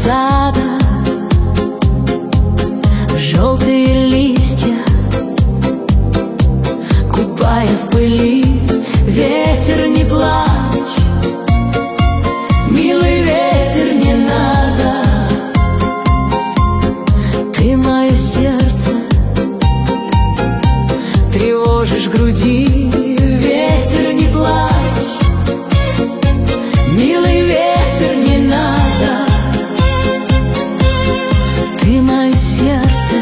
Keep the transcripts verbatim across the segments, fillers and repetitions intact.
сада, желтые листья, купая в пыли. Ветер, не плачь, милый ветер, не надо. Ты мое сердце тревожишь в груди. Ветер, не плачь, милый ветер, не надо. Ты мое сердце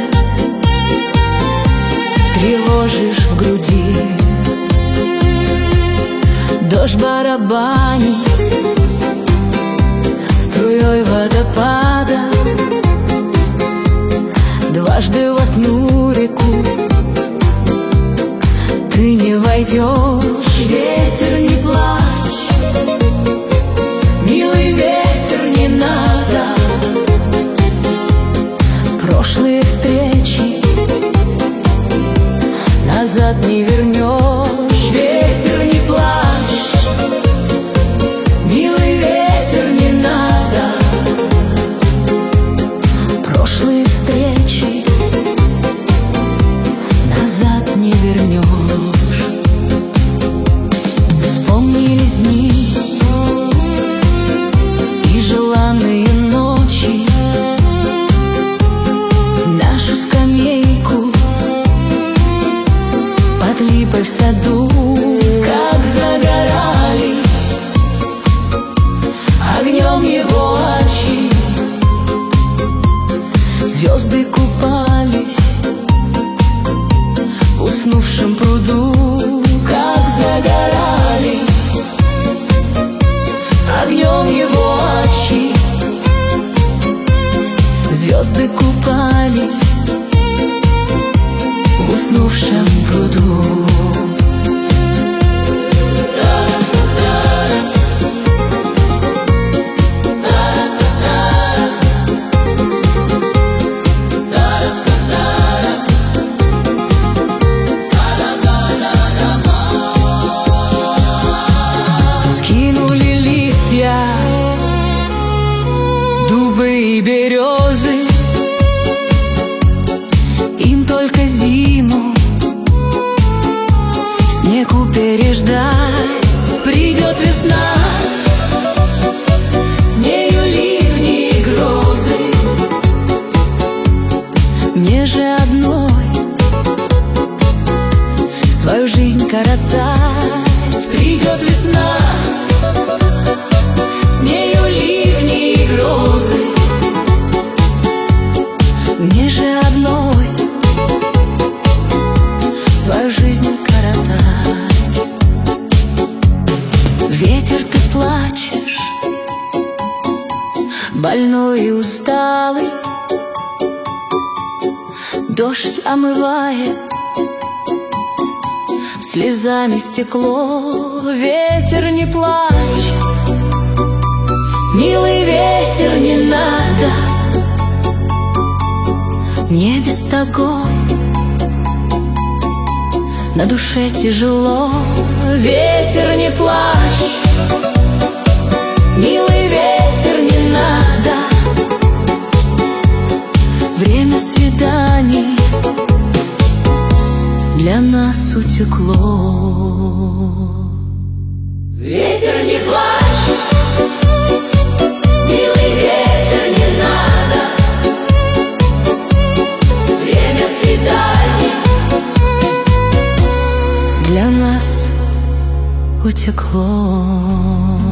тревожишь в груди. Дождь барабанит струей водопада, дважды в одну реку ты не войдешь. Ветер, не плачь, милый ветер, не надо. Прошлые встречи назад не вернешь. Ветер, не плачь, милый ветер, не надо. Прошлые встречи назад не вернешь. Вспомнились дни и желанные ночи, нашу скамейку под липой в саду. Как загорались огнем его очи, звезды купались в уснувшем пруду. Как загорались огнем его очи, звезды купались в уснувшем пруду. Дубы и березы, им только зиму снегу переждать. Придет весна, с нею ливни и грозы. Мне же одной свою жизнь коротать. Придет весна, с нею ливни и грозы. Мне же одной свою жизнь коротать. Ветер, ты плачешь, больной и усталый. Дождь омывает слезами стекло. Ветер, не плачь, милый ветер, не надо. Мне без того на душе тяжело. Ветер, не плачь, милый ветер, не надо. Время свиданий для нас утекло. Ветер, не плачь, милый ветер, не надо. Время свиданий для нас утекло.